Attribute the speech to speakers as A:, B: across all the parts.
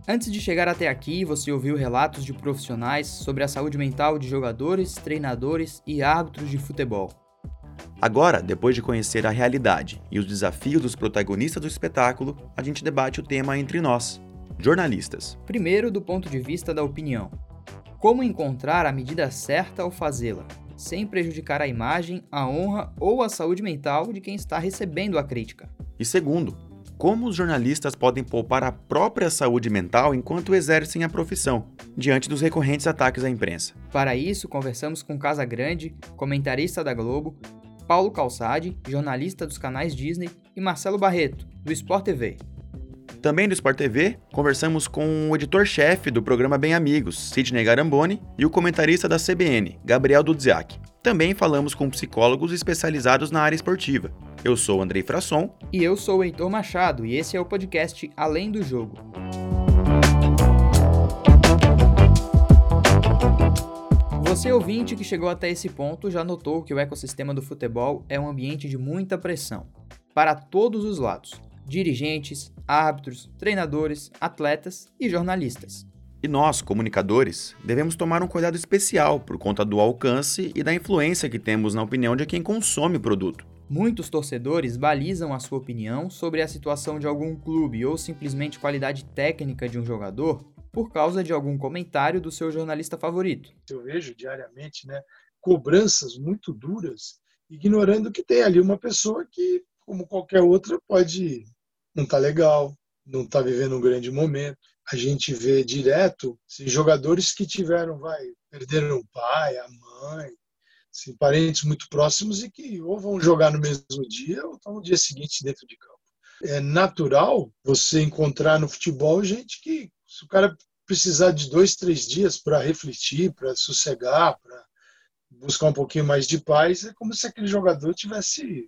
A: Antes de chegar até aqui, você ouviu relatos de profissionais sobre a saúde mental de jogadores, treinadores e árbitros de futebol.
B: Agora, depois de conhecer a realidade e os desafios dos protagonistas do espetáculo, a gente debate o tema entre nós, jornalistas.
A: Primeiro, do ponto de vista da opinião. Como encontrar a medida certa ao fazê-la, sem prejudicar a imagem, a honra ou a saúde mental de quem está recebendo a crítica?
B: E segundo, como os jornalistas podem poupar a própria saúde mental enquanto exercem a profissão, diante dos recorrentes ataques à imprensa?
A: Para isso, conversamos com Casagrande, comentarista da Globo, Paulo Calçade, jornalista dos canais Disney, e Marcelo Barreto, do Sport TV.
B: Também do Sport TV, conversamos com o editor-chefe do programa Bem Amigos, Sidney Garamboni, e o comentarista da CBN, Gabriel Dudziak. Também falamos com psicólogos especializados na área esportiva. Eu sou o Andrei Frasson.
A: E eu sou o Heitor Machado, e esse é o podcast Além do Jogo. Você, ouvinte que chegou até esse ponto, já notou que o ecossistema do futebol é um ambiente de muita pressão, para todos os lados: dirigentes, árbitros, treinadores, atletas e jornalistas.
B: E nós, comunicadores, devemos tomar um cuidado especial por conta do alcance e da influência que temos na opinião de quem consome o produto.
A: Muitos torcedores balizam a sua opinião sobre a situação de algum clube ou simplesmente qualidade técnica de um jogador por causa de algum comentário do seu jornalista favorito.
C: Eu vejo diariamente, cobranças muito duras, ignorando que tem ali uma pessoa que, como qualquer outra, pode não estar legal, não estar vivendo um grande momento. A gente vê direto jogadores que perderam o pai, a mãe, parentes muito próximos e que ou vão jogar no mesmo dia ou estão no dia seguinte dentro de campo. É natural você encontrar no futebol gente que, se o cara precisar de 2, 3 dias para refletir, para sossegar, para buscar um pouquinho mais de paz, é como se aquele jogador tivesse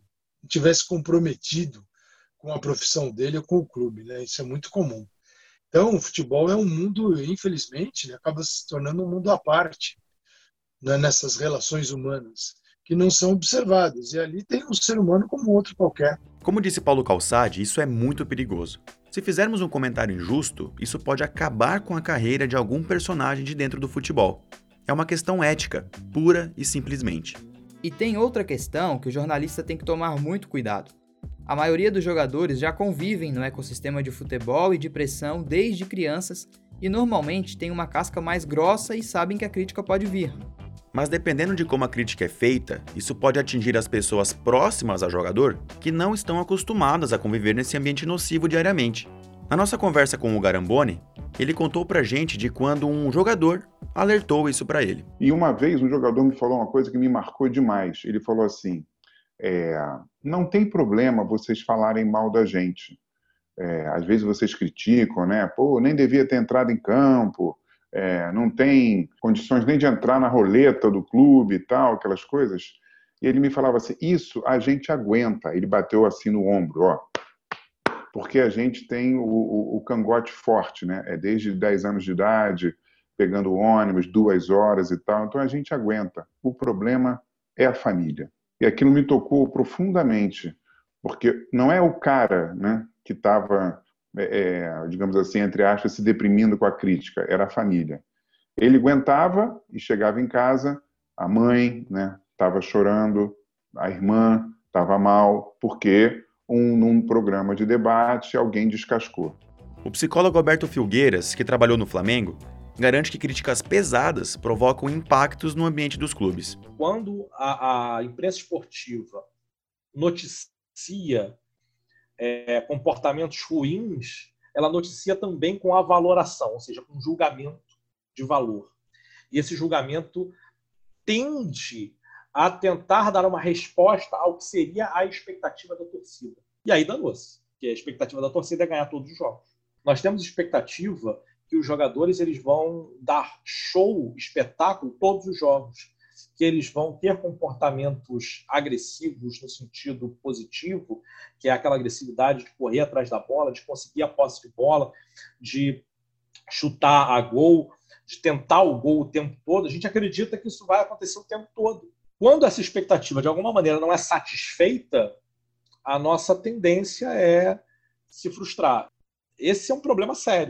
C: comprometido com a profissão dele ou com o clube, Isso é muito comum. Então, o futebol é um mundo, infelizmente, acaba se tornando um mundo à parte, nessas relações humanas, que não são observadas. E ali tem um ser humano como outro qualquer.
B: Como disse Paulo Calçade, isso é muito perigoso. Se fizermos um comentário injusto, isso pode acabar com a carreira de algum personagem de dentro do futebol. É uma questão ética, pura e simplesmente.
A: E tem outra questão que o jornalista tem que tomar muito cuidado. A maioria dos jogadores já convivem no ecossistema de futebol e de pressão desde crianças e normalmente têm uma casca mais grossa e sabem que a crítica pode vir.
B: Mas dependendo de como a crítica é feita, isso pode atingir as pessoas próximas ao jogador que não estão acostumadas a conviver nesse ambiente nocivo diariamente. Na nossa conversa com o Garamboni, ele contou pra gente de quando um jogador alertou isso pra ele.
D: E uma vez um jogador me falou uma coisa que me marcou demais. Ele falou assim, não tem problema vocês falarem mal da gente. Às vezes vocês criticam, nem devia ter entrado em campo, não tem condições nem de entrar na roleta do clube e tal, aquelas coisas. E ele me falava assim, isso a gente aguenta. Ele bateu assim no ombro, porque a gente tem o cangote forte, desde 10 anos de idade, pegando ônibus, 2 horas e tal, então a gente aguenta. O problema é a família. E aquilo me tocou profundamente, porque não é o cara, que estava, digamos assim, entre aspas, se deprimindo com a crítica, era a família. Ele aguentava e chegava em casa, a mãe estava chorando, a irmã estava mal, porque num programa de debate alguém descascou.
B: O psicólogo Alberto Filgueiras, que trabalhou no Flamengo, garante que críticas pesadas provocam impactos no ambiente dos clubes.
E: Quando a imprensa esportiva noticia comportamentos ruins, ela noticia também com a valoração, ou seja, com julgamento de valor. E esse julgamento tende a tentar dar uma resposta ao que seria a expectativa da torcida. E aí danou-se, porque a expectativa da torcida é ganhar todos os jogos. Nós temos expectativa que os jogadores eles vão dar show, espetáculo, todos os jogos, que eles vão ter comportamentos agressivos no sentido positivo, que é aquela agressividade de correr atrás da bola, de conseguir a posse de bola, de chutar a gol, de tentar o gol o tempo todo. A gente acredita que isso vai acontecer o tempo todo. Quando essa expectativa, de alguma maneira, não é satisfeita, a nossa tendência é se frustrar. Esse é um problema sério.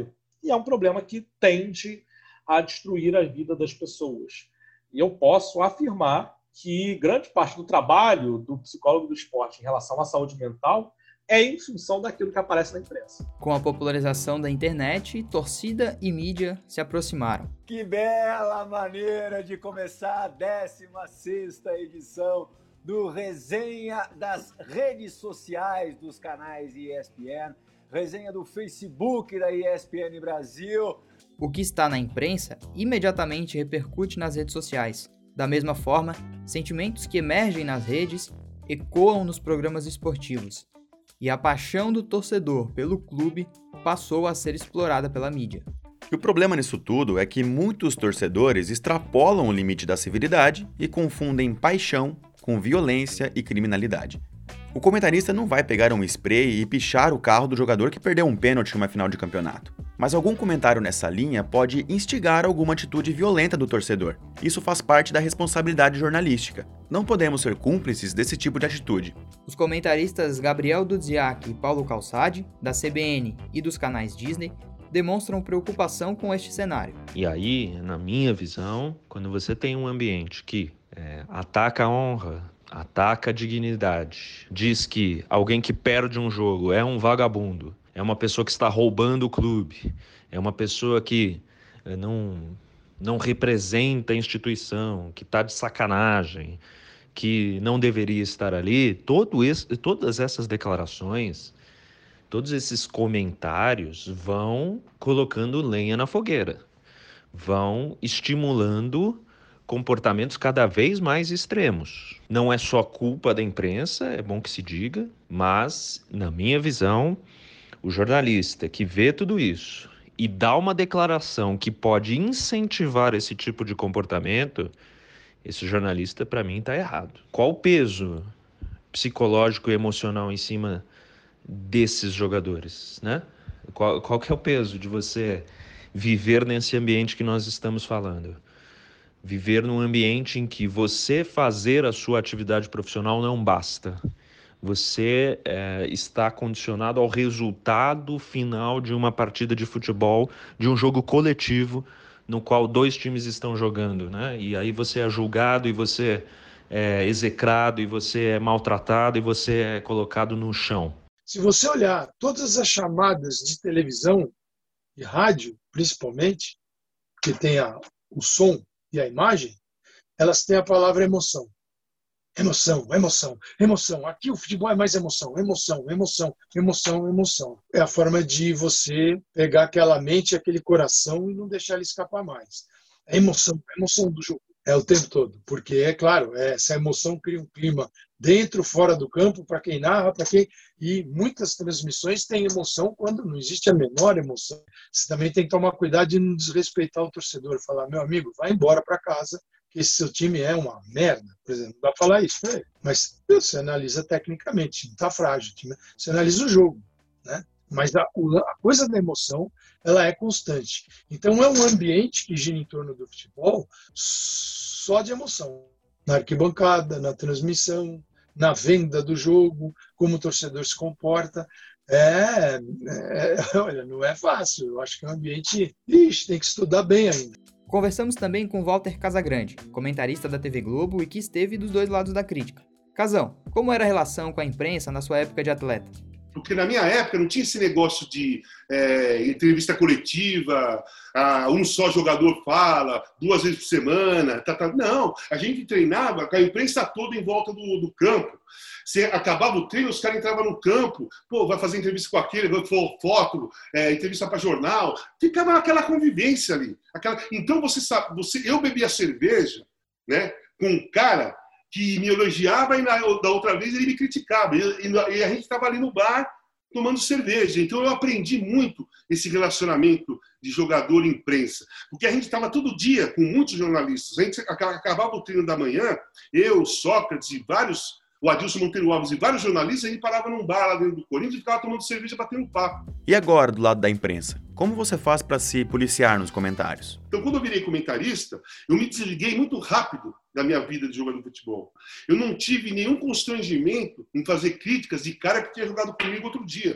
E: e é um problema que tende a destruir a vida das pessoas. E eu posso afirmar que grande parte do trabalho do psicólogo do esporte em relação à saúde mental é em função daquilo que aparece na imprensa.
A: Com a popularização da internet, torcida e mídia se aproximaram.
F: Que bela maneira de começar a 16ª edição do Resenha das redes sociais dos canais ESPN, resenha do Facebook da ESPN Brasil.
A: O que está na imprensa imediatamente repercute nas redes sociais. Da mesma forma, sentimentos que emergem nas redes ecoam nos programas esportivos. E a paixão do torcedor pelo clube passou a ser explorada pela mídia.
B: E o problema nisso tudo é que muitos torcedores extrapolam o limite da civilidade e confundem paixão com violência e criminalidade. O comentarista não vai pegar um spray e pichar o carro do jogador que perdeu um pênalti numa final de campeonato. Mas algum comentário nessa linha pode instigar alguma atitude violenta do torcedor. Isso faz parte da responsabilidade jornalística. Não podemos ser cúmplices desse tipo de atitude.
A: Os comentaristas Gabriel Dudziak e Paulo Calçade, da CBN e dos canais Disney, demonstram preocupação com este cenário.
G: E aí, na minha visão, quando você tem um ambiente que ataca a honra, ataca a dignidade, diz que alguém que perde um jogo é um vagabundo, é uma pessoa que está roubando o clube, é uma pessoa que não representa a instituição, que está de sacanagem, que não deveria estar ali, todas essas declarações, todos esses comentários vão colocando lenha na fogueira, vão estimulando comportamentos cada vez mais extremos. Não é só culpa da imprensa, é bom que se diga, mas, na minha visão, o jornalista que vê tudo isso e dá uma declaração que pode incentivar esse tipo de comportamento, esse jornalista, para mim, está errado. Qual o peso psicológico e emocional em cima desses jogadores, né? Qual que é o peso de você viver nesse ambiente que nós estamos falando? Viver num ambiente em que você fazer a sua atividade profissional não basta. Você está condicionado ao resultado final de uma partida de futebol, de um jogo coletivo, no qual 2 times estão jogando, né? E aí você é julgado, e você é execrado, e você é maltratado, e você é colocado no chão.
C: Se você olhar todas as chamadas de televisão e rádio, principalmente, que tem o som e a imagem, elas têm a palavra emoção. Emoção, emoção, emoção. Aqui o futebol é mais emoção, emoção, emoção, emoção, emoção. É a forma de você pegar aquela mente, aquele coração e não deixar ele escapar mais. É emoção, emoção do jogo. É o tempo todo, porque, é claro, essa emoção cria um clima dentro, fora do campo, para quem narra, para quem... E muitas transmissões têm emoção quando não existe a menor emoção. Você também tem que tomar cuidado de não desrespeitar o torcedor, falar, meu amigo, vai embora para casa, que esse seu time é uma merda, por exemplo. Não dá para falar isso para ele. Mas você analisa tecnicamente, está frágil. Você analisa o jogo, né? Mas a coisa da emoção, ela é constante. Então, é um ambiente que gira em torno do futebol só de emoção. Na arquibancada, na transmissão, na venda do jogo, como o torcedor se comporta. Olha, não é fácil. Eu acho que é um ambiente... tem que estudar bem ainda.
A: Conversamos também com Walter Casagrande, comentarista da TV Globo e que esteve dos 2 lados da crítica. Casão, como era a relação com a imprensa na sua época de atleta?
H: Porque na minha época não tinha esse negócio de entrevista coletiva, um só jogador fala, 2 vezes por semana. Não, a gente treinava com a imprensa toda em volta do campo. Você acabava o treino, os caras entravam no campo, vai fazer entrevista com aquele, vai foto, entrevista para jornal. Ficava aquela convivência ali. Então eu bebia cerveja, né, com um cara que me elogiava e da outra vez ele me criticava. E a gente estava ali no bar tomando cerveja. Então eu aprendi muito esse relacionamento de jogador e imprensa. Porque a gente estava todo dia com muitos jornalistas. A gente acabava o treino da manhã, eu, Sócrates e o Adilson Monteiro Alves e vários jornalistas, a gente parava num bar lá dentro do Corinthians e ficava tomando cerveja, batendo papo.
B: E agora, do lado da imprensa? Como você faz para se policiar nos comentários?
H: Então, quando eu virei comentarista, eu me desliguei muito rápido da minha vida de jogador de futebol. Eu não tive nenhum constrangimento em fazer críticas de cara que tinha jogado comigo outro dia.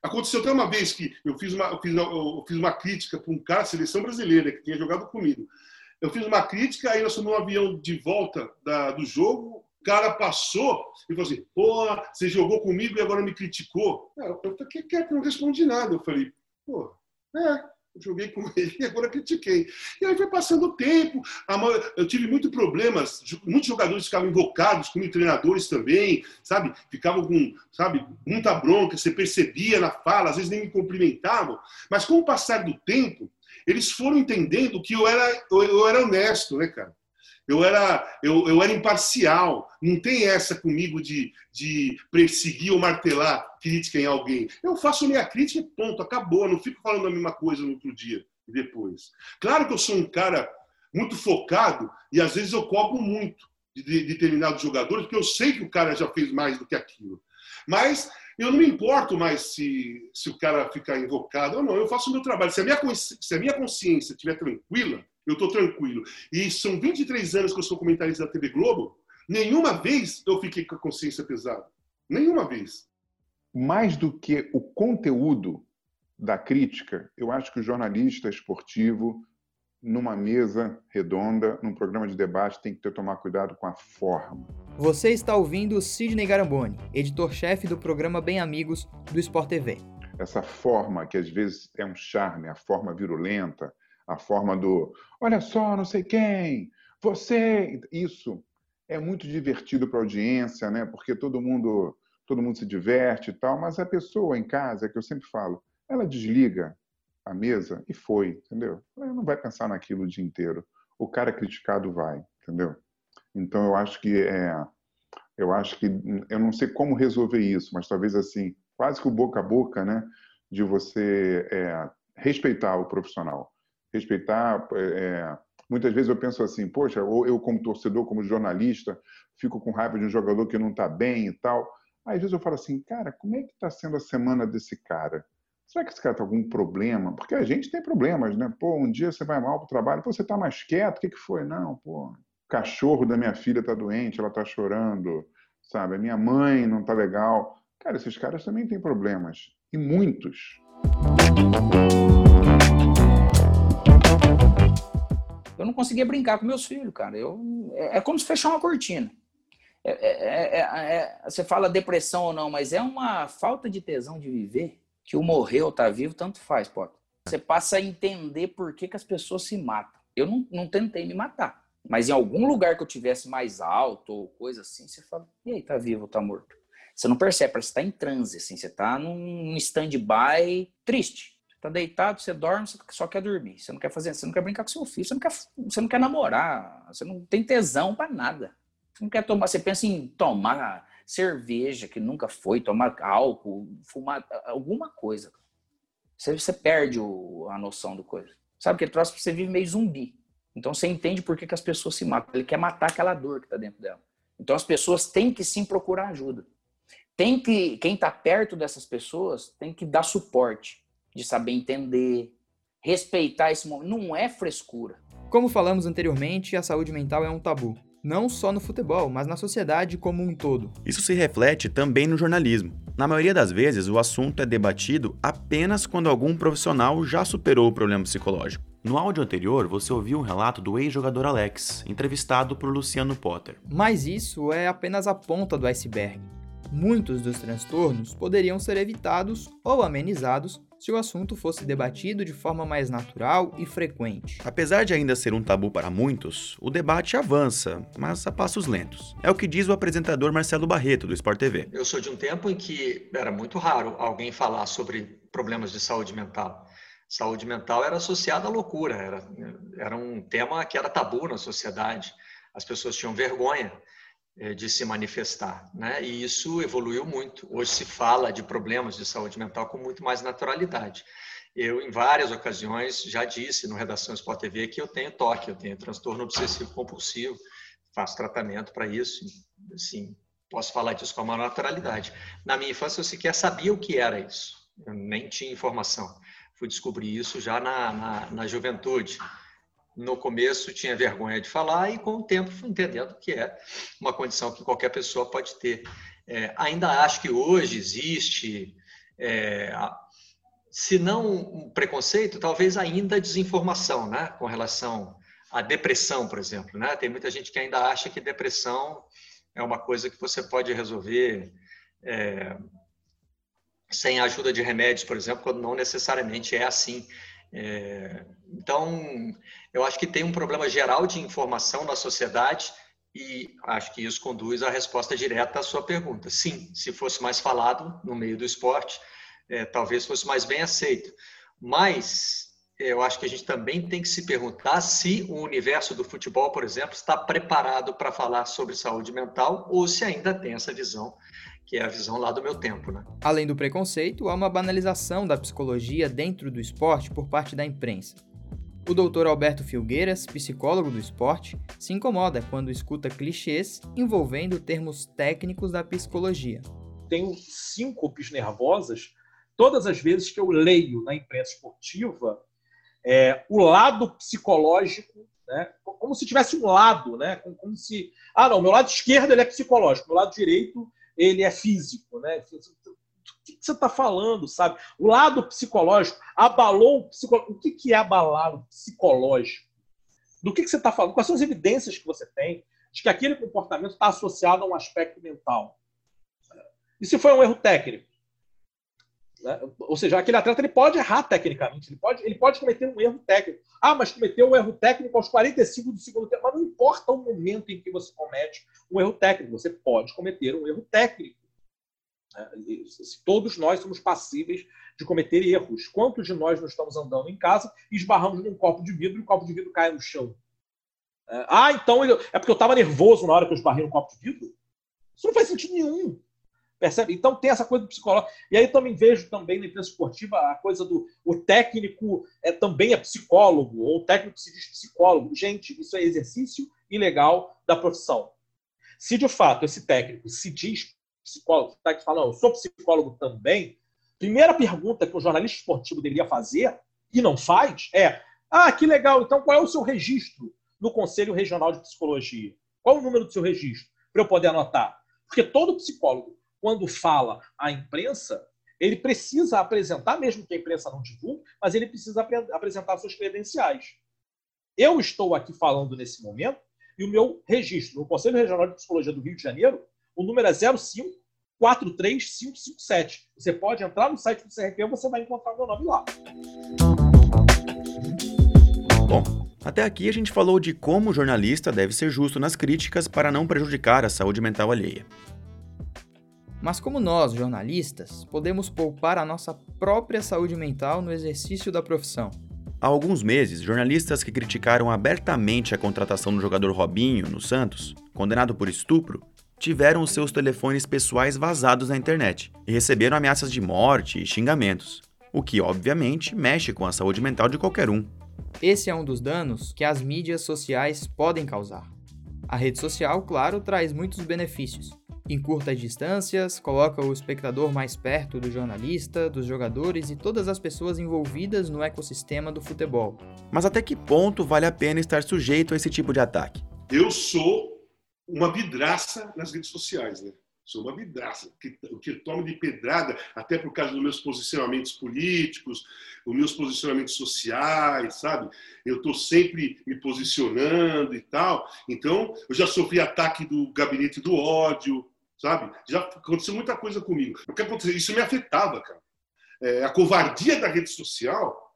H: Aconteceu até uma vez que eu fiz uma crítica para um cara, seleção brasileira, que tinha jogado comigo. Eu fiz uma crítica, aí nós fomos no avião de volta do jogo, o cara passou e falou assim, pô, você jogou comigo e agora me criticou. Eu falei, que não respondi nada. Eu falei, pô, eu joguei com ele e agora critiquei. E aí foi passando o tempo. Eu tive muitos problemas. Muitos jogadores ficavam invocados, como treinadores também, sabe? Ficavam com, sabe, muita bronca. Você percebia na fala, às vezes nem me cumprimentavam. Mas com o passar do tempo, eles foram entendendo que eu era honesto, né, cara? Eu era imparcial. Não tem essa comigo de perseguir ou martelar crítica em alguém. Eu faço minha crítica e ponto, acabou. Eu não fico falando a mesma coisa no outro dia e depois. Claro que eu sou um cara muito focado e às vezes eu cobro muito de determinados jogadores, porque eu sei que o cara já fez mais do que aquilo. Mas eu não me importo mais se o cara ficar invocado ou não. Eu faço o meu trabalho. Se a minha consciência estiver tranquila, eu estou tranquilo. E são 23 anos que eu sou comentarista da TV Globo, nenhuma vez eu fiquei com a consciência pesada. Nenhuma vez.
D: Mais do que o conteúdo da crítica, eu acho que o jornalista esportivo, numa mesa redonda, num programa de debate, tem que tomar cuidado com a forma.
A: Você está ouvindo Sidney Garamboni, editor-chefe do programa Bem Amigos do Sport TV.
D: Essa forma, que às vezes é um charme, a forma virulenta, a forma do olha só, não sei quem, você... Isso é muito divertido para a audiência, né? Porque todo mundo se diverte e tal, mas a pessoa em casa, é que eu sempre falo, ela desliga a mesa e foi, entendeu? Ela não vai pensar naquilo o dia inteiro. O cara criticado vai, entendeu? Então eu acho que eu não sei como resolver isso, mas talvez assim, quase que o boca a boca, né? De você respeitar o profissional. Respeitar, muitas vezes eu penso assim, poxa, ou eu como torcedor, como jornalista, fico com raiva de um jogador que não está bem e tal. Às vezes eu falo assim, cara, como é que está sendo a semana desse cara? Será que esse cara tem algum problema? Porque a gente tem problemas, né? Pô, um dia você vai mal para o trabalho, pô, você está mais quieto, o que foi? Não, pô, o cachorro da minha filha está doente, ela está chorando, sabe? A minha mãe não está legal. Cara, esses caras também têm problemas, e muitos.
I: Eu não conseguia brincar com meus filhos, cara. É como se fechar uma cortina. Você fala depressão ou não, mas é uma falta de tesão de viver, que o morrer ou tá vivo, tanto faz, pô. Você passa a entender por que as pessoas se matam. Eu não tentei me matar, mas em algum lugar que eu tivesse mais alto ou coisa assim, você fala, e aí, tá vivo ou tá morto? Você não percebe, parece que você tá em transe, assim, você tá num stand-by triste. Tá deitado, você dorme, você só quer dormir. Você não quer fazer, você não quer brincar com seu filho, você não quer namorar, você não tem tesão pra nada. Você não quer tomar, você pensa em tomar cerveja, que nunca foi, tomar álcool, fumar, alguma coisa. Você perde a noção do coisa. Sabe que ele trouxe pra você vive meio zumbi. Então você entende por que as pessoas se matam. Ele quer matar aquela dor que tá dentro dela. Então as pessoas têm que sim procurar ajuda. Quem tá perto dessas pessoas tem que dar suporte. De saber entender, respeitar esse momento. Não é frescura.
A: Como falamos anteriormente, a saúde mental é um tabu. Não só no futebol, mas na sociedade como um todo.
B: Isso se reflete também no jornalismo. Na maioria das vezes, o assunto é debatido apenas quando algum profissional já superou o problema psicológico. No áudio anterior, você ouviu um relato do ex-jogador Alex, entrevistado por Luciano Potter.
A: Mas isso é apenas a ponta do iceberg. Muitos dos transtornos poderiam ser evitados ou amenizados se o assunto fosse debatido de forma mais natural e frequente.
B: Apesar de ainda ser um tabu para muitos, o debate avança, mas a passos lentos. É o que diz o apresentador Marcelo Barreto, do Sport TV.
J: Eu sou de um tempo em que era muito raro alguém falar sobre problemas de saúde mental. Saúde mental era associada à loucura, era um tema que era tabu na sociedade. As pessoas tinham vergonha de se manifestar, né? E isso evoluiu muito. Hoje se fala de problemas de saúde mental com muito mais naturalidade. Eu, em várias ocasiões, já disse no Redação Sport TV que eu tenho TOC, eu tenho transtorno obsessivo compulsivo, faço tratamento para isso, assim, posso falar disso com a maior naturalidade. Na minha infância, eu sequer sabia o que era isso, eu nem tinha informação. Fui descobrir isso já na juventude. No começo tinha vergonha de falar e com o tempo fui entendendo que é uma condição que qualquer pessoa pode ter. Ainda acho que hoje existe Se não um preconceito, talvez ainda desinformação, né? Com relação à depressão, por exemplo, né? Tem muita gente que ainda acha que depressão é uma coisa que você pode resolver sem a ajuda de remédios, por exemplo, quando não necessariamente é assim. Então, eu acho que tem um problema geral de informação na sociedade e acho que isso conduz à resposta direta à sua pergunta. Sim, se fosse mais falado no meio do esporte, talvez fosse mais bem aceito. Mas eu acho que a gente também tem que se perguntar se o universo do futebol, por exemplo, está preparado para falar sobre saúde mental ou se ainda tem essa visão, que é a visão lá do meu tempo, né?
A: Além do preconceito, há uma banalização da psicologia dentro do esporte por parte da imprensa. O Dr. Alberto Filgueiras, psicólogo do esporte, se incomoda quando escuta clichês envolvendo termos técnicos da psicologia.
E: Tenho síncopes nervosas todas as vezes que eu leio na imprensa esportiva o lado psicológico, né? Como se tivesse um lado, né? Como se... não, meu lado esquerdo ele é psicológico, meu lado direito ele é físico, né? O que você está falando, sabe? O lado psicológico abalou o psicológico. O que é abalar o psicológico? Do que você está falando? Quais são as evidências que você tem de que aquele comportamento está associado a um aspecto mental? E se foi um erro técnico? Né? Ou seja, aquele atleta ele pode errar tecnicamente, ele pode cometer um erro técnico. Mas cometeu um erro técnico aos 45 do segundo tempo. Mas não importa o momento em que você comete um erro técnico, você pode cometer um erro técnico. Todos nós somos passíveis de cometer erros. Quantos de nós não estamos andando em casa e esbarramos num copo de vidro e o copo de vidro cai no chão? Então é porque eu estava nervoso na hora que eu esbarrei no copo de vidro? Isso não faz sentido nenhum. Percebe? Então tem essa coisa do psicólogo. E aí também vejo também na imprensa esportiva a coisa do o técnico também é psicólogo, ou o técnico se diz psicólogo. Gente, isso é exercício ilegal da profissão. Se de fato esse técnico se diz psicólogo, tá aqui falando, eu sou psicólogo também, primeira pergunta que o jornalista esportivo deveria fazer, e não faz, que legal, então qual é o seu registro no Conselho Regional de Psicologia? Qual é o número do seu registro? Para eu poder anotar. Porque todo psicólogo, quando fala à imprensa, ele precisa apresentar, mesmo que a imprensa não divulgue, mas ele precisa apresentar suas credenciais. Eu estou aqui falando nesse momento, e o meu registro no Conselho Regional de Psicologia do Rio de Janeiro, o número é 0543557. Você pode entrar no site do CRP e você vai encontrar o meu nome lá.
B: Bom, até aqui a gente falou de como o jornalista deve ser justo nas críticas para não prejudicar a saúde mental alheia.
A: Mas como nós, jornalistas, podemos poupar a nossa própria saúde mental no exercício da profissão?
B: Há alguns meses, jornalistas que criticaram abertamente a contratação do jogador Robinho, no Santos, condenado por estupro, tiveram os seus telefones pessoais vazados na internet e receberam ameaças de morte e xingamentos, o que, obviamente, mexe com a saúde mental de qualquer um.
A: Esse é um dos danos que as mídias sociais podem causar. A rede social, claro, traz muitos benefícios. Encurta as distâncias, coloca o espectador mais perto do jornalista, dos jogadores e todas as pessoas envolvidas no ecossistema do futebol.
B: Mas até que ponto vale a pena estar sujeito a esse tipo de ataque?
H: Eu sou uma vidraça nas redes sociais, né? Sou uma vidraça, o que tomo de pedrada, até por causa dos meus posicionamentos políticos, os meus posicionamentos sociais, sabe? Eu estou sempre me posicionando e tal. Então, eu já sofri ataque do gabinete do ódio, sabe? Já aconteceu muita coisa comigo. O que aconteceu? Isso me afetava, cara. A covardia da rede social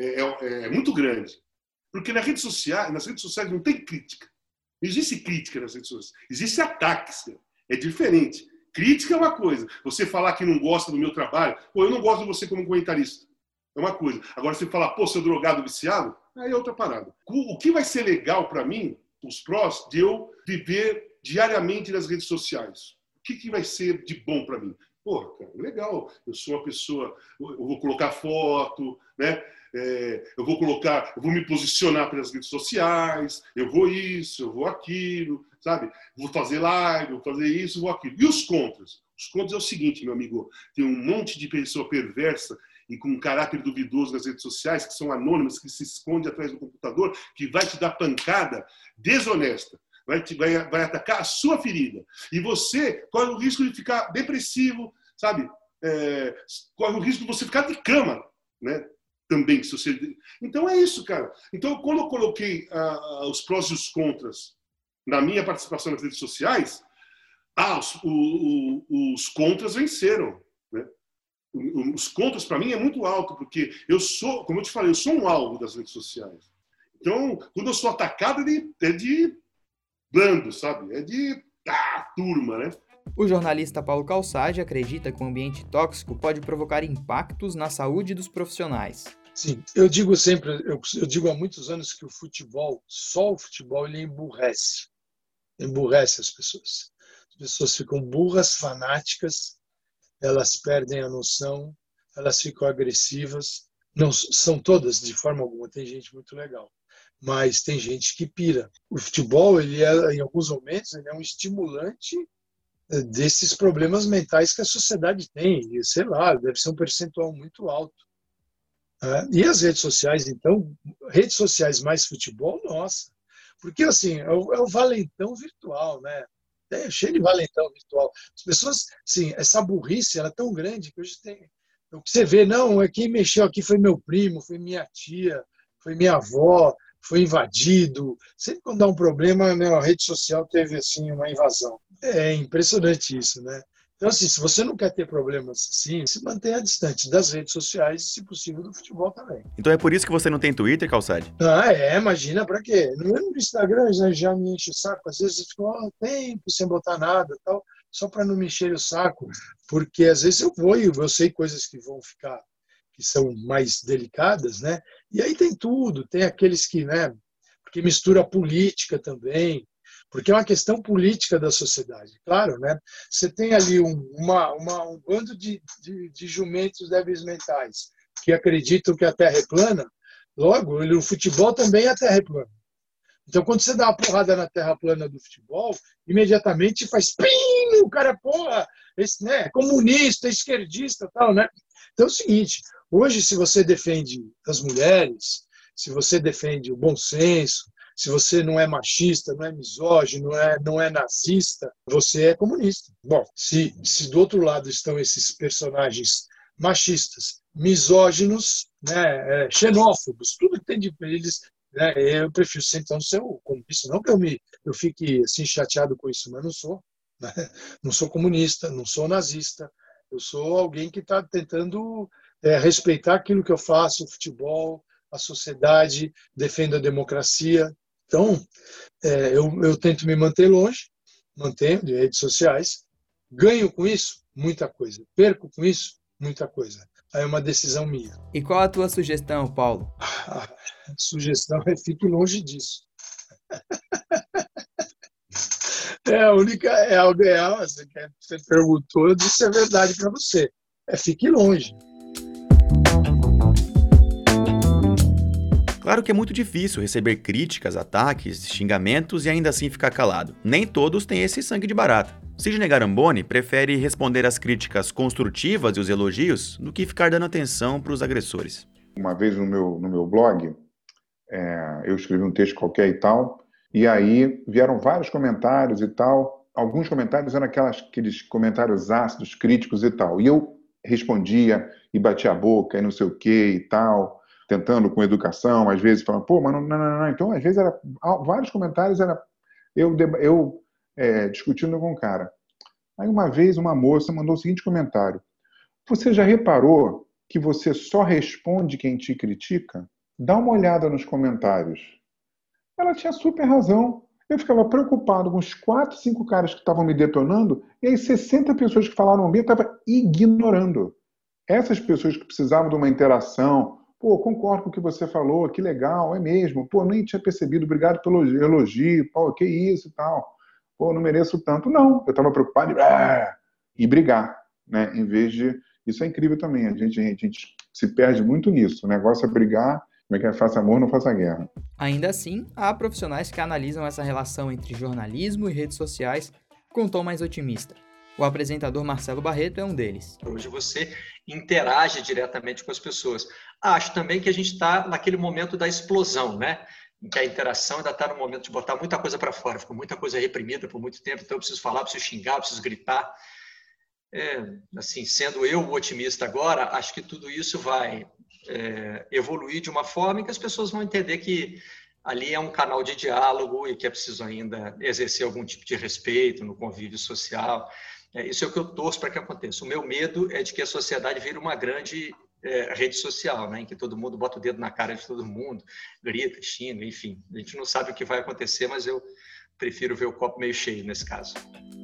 H: é muito grande. Porque nas redes sociais não tem crítica. Não existe crítica nas redes sociais. Existe ataques, cara. É diferente. Crítica é uma coisa. Você falar que não gosta do meu trabalho, eu não gosto de você como comentarista. É uma coisa. Agora, você falar, seu drogado viciado, aí é outra parada. O que vai ser legal para mim, os prós, de eu viver diariamente nas redes sociais? O que vai ser de bom para mim? Cara, legal. Eu sou uma pessoa, eu vou colocar foto, né? Eu vou me posicionar pelas redes sociais, eu vou isso, eu vou aquilo, sabe? Vou fazer live, vou fazer isso, vou aquilo. E os contras? Os contras é o seguinte, meu amigo, tem um monte de pessoa perversa e com um caráter duvidoso nas redes sociais, que são anônimas, que se esconde atrás do computador, que vai te dar pancada desonesta, vai atacar a sua ferida. E você corre o risco de ficar depressivo, sabe? corre o risco de você ficar de cama, né? Também. Se você... Então é isso, cara. Então, quando eu coloquei os prós e os contras na minha participação nas redes sociais, os contras venceram, né? Os contras, para mim, é muito alto, porque eu sou, como eu te falei, eu sou um alvo das redes sociais. Então, quando eu sou atacado, é de blando, sabe? É de turma, né?
A: O jornalista Paulo Calçade acredita que o ambiente tóxico pode provocar impactos na saúde dos profissionais.
C: Sim, eu digo sempre, eu digo há muitos anos que o futebol, só o futebol, ele emburrece as pessoas. As pessoas ficam burras, fanáticas, elas perdem a noção, elas ficam agressivas. Não são todas de forma alguma, tem gente muito legal, mas tem gente que pira. O futebol, ele é, em alguns momentos, ele é um estimulante desses problemas mentais que a sociedade tem. E, sei lá, deve ser um percentual muito alto. E as redes sociais, então, redes sociais mais futebol, nossa. Porque, assim, é o valentão virtual, né? É cheio de valentão virtual. As pessoas, sim, essa burrice, ela é tão grande que hoje tem... O que você vê, não, quem mexeu aqui foi meu primo, foi minha tia, foi minha avó, foi invadido. Sempre quando dá um problema, né, a rede social teve, assim, uma invasão. É impressionante isso, né? Então, assim, se você não quer ter problemas assim, se mantenha distante das redes sociais e, se possível, do futebol também.
B: Então é por isso que você não tem Twitter, Calçade?
C: Imagina, pra quê? No Instagram já me enche o saco. Às vezes eu fico tempo sem botar nada, tal, só para não me encher o saco, porque às vezes eu vou e eu sei coisas que vão ficar, que são mais delicadas, né? E aí tem tudo, tem aqueles que, né, porque mistura política também, porque é uma questão política da sociedade, claro, né? Você tem ali um bando de jumentos débeis mentais que acreditam que a Terra é plana, logo, o futebol também a Terra é plana. Então, quando você dá uma porrada na Terra plana do futebol, imediatamente faz pim, o cara, porra, esse, né, comunista, esquerdista, tal, né? Então é o seguinte, hoje, se você defende as mulheres, se você defende o bom senso, se você não é machista, não é misógino, não é nazista, você é comunista. Bom, se do outro lado estão esses personagens machistas, misóginos, né, xenófobos, tudo que tem de eles, né, eu prefiro então ser o comunista. Não que eu fique assim chateado com isso, mas não sou. Né? Não sou comunista, não sou nazista. Eu sou alguém que está tentando respeitar aquilo que eu faço, o futebol, a sociedade, defendo a democracia. Então, eu tento me manter longe, mantenho de redes sociais, ganho com isso muita coisa, perco com isso muita coisa. Aí é uma decisão minha.
A: E qual a tua sugestão, Paulo?
C: A sugestão é fique longe disso. A única, algo real, você perguntou, eu disse a verdade para você. Fique longe.
B: Claro que é muito difícil receber críticas, ataques, xingamentos e ainda assim ficar calado. Nem todos têm esse sangue de barata. Sidney Garamboni prefere responder às críticas construtivas e os elogios do que ficar dando atenção para os agressores.
D: Uma vez no meu blog, eu escrevi um texto qualquer e tal, e aí vieram vários comentários e tal. Alguns comentários eram aqueles comentários ácidos, críticos e tal. E eu respondia e batia a boca e não sei o que e tal, tentando com educação, às vezes falando, pô, mas não. Então, às vezes, vários comentários era eu discutindo com um cara. Aí, uma vez, uma moça mandou o seguinte comentário: você já reparou que você só responde quem te critica? Dá uma olhada nos comentários. Ela tinha super razão. Eu ficava preocupado com os 4, 5 caras que estavam me detonando, e aí 60 pessoas que falaram bem, eu estava ignorando. Essas pessoas que precisavam de uma interação, pô, concordo com o que você falou, que legal, é mesmo, pô, nem tinha percebido, obrigado pelo elogio, pô, que isso e tal, pô, não mereço tanto. Não, eu estava preocupado e brigar, né, em vez de... Isso é incrível também, a gente se perde muito nisso, o negócio é brigar, como é que é, faça amor, não faça guerra.
A: Ainda assim, há profissionais que analisam essa relação entre jornalismo e redes sociais com um tom mais otimista. O apresentador Marcelo Barreto é um deles.
J: Hoje você interage diretamente com as pessoas. Acho também que a gente está naquele momento da explosão, né? Em que a interação ainda está no momento de botar muita coisa para fora. Ficou muita coisa reprimida por muito tempo, então eu preciso falar, preciso xingar, preciso gritar. assim, sendo eu o otimista agora, acho que tudo isso vai evoluir de uma forma em que as pessoas vão entender que ali é um canal de diálogo e que é preciso ainda exercer algum tipo de respeito no convívio social. Isso é o que eu torço para que aconteça. O meu medo é de que a sociedade vire uma grande rede social, né, em que todo mundo bota o dedo na cara de todo mundo, grita, xinga, enfim. A gente não sabe o que vai acontecer, mas eu prefiro ver o copo meio cheio nesse caso.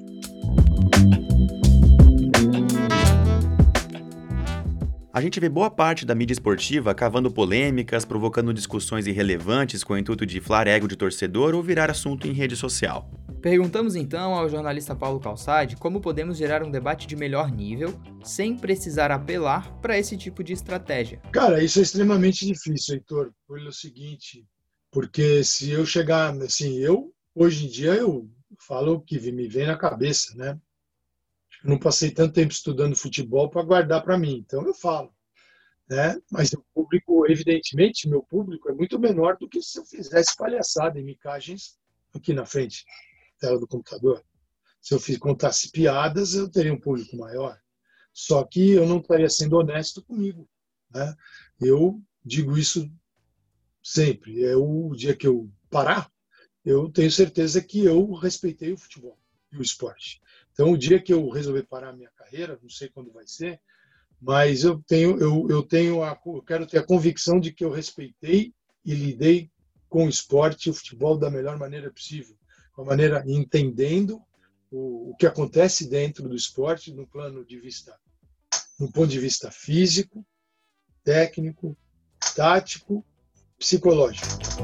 B: A gente vê boa parte da mídia esportiva cavando polêmicas, provocando discussões irrelevantes com o intuito de inflar ego de torcedor ou virar assunto em rede social.
A: Perguntamos então ao jornalista Paulo Calçade como podemos gerar um debate de melhor nível sem precisar apelar para esse tipo de estratégia.
C: Cara, isso é extremamente difícil, Heitor, pelo seguinte, porque se eu chegar, assim, hoje em dia eu falo o que me vem na cabeça, né? Eu não passei tanto tempo estudando futebol para guardar para mim, então eu falo, né? Mas o público, evidentemente, meu público é muito menor do que se eu fizesse palhaçada e micagens aqui na frente da tela do computador. Se eu contasse piadas, eu teria um público maior. Só que eu não estaria sendo honesto comigo, né? Eu digo isso sempre. O dia que eu parar, eu tenho certeza que eu respeitei o futebol e o esporte. Então, o dia que eu resolver parar a minha carreira, não sei quando vai ser, mas eu quero ter a convicção de que eu respeitei e lidei com o esporte e o futebol da melhor maneira possível, com a maneira entendendo o que acontece dentro do esporte no ponto de vista físico, técnico, tático, psicológico.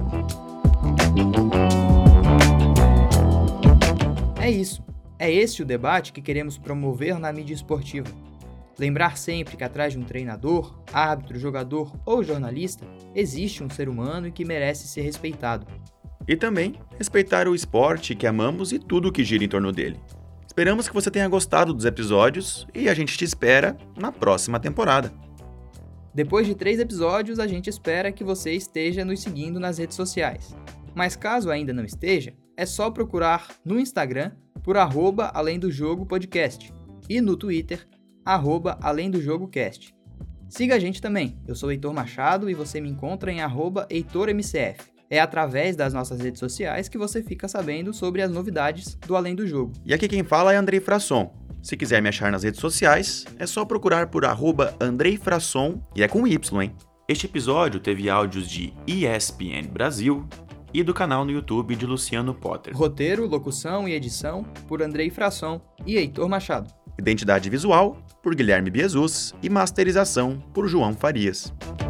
A: É isso. É esse o debate que queremos promover na mídia esportiva. Lembrar sempre que atrás de um treinador, árbitro, jogador ou jornalista, existe um ser humano e que merece ser respeitado.
B: E também respeitar o esporte que amamos e tudo o que gira em torno dele. Esperamos que você tenha gostado dos episódios e a gente te espera na próxima temporada.
A: Depois de 3 episódios, a gente espera que você esteja nos seguindo nas redes sociais. Mas caso ainda não esteja, é só procurar no Instagram por @AlemDoJogoPodcast e no Twitter, @AlemDoJogoCast. Siga a gente também, eu sou Heitor Machado e você me encontra em @HeitorMCF. É através das nossas redes sociais que você fica sabendo sobre as novidades do Além do Jogo.
B: E aqui quem fala é Andrei Frasson. Se quiser me achar nas redes sociais, é só procurar por @AndreiFrasson e é com Y, hein? Este episódio teve áudios de ESPN Brasil e do canal no YouTube de Luciano Potter.
A: Roteiro, locução e edição por Andrei Frasson e Heitor Machado.
B: Identidade visual por Guilherme Biezus e masterização por João Farias.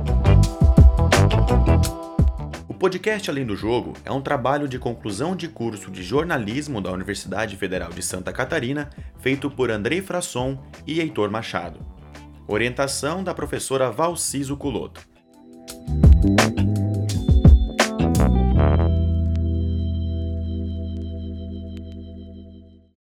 B: O podcast Além do Jogo é um trabalho de conclusão de curso de jornalismo da Universidade Federal de Santa Catarina, feito por Andrei Frasson e Heitor Machado. Orientação da professora Valciso Culoto.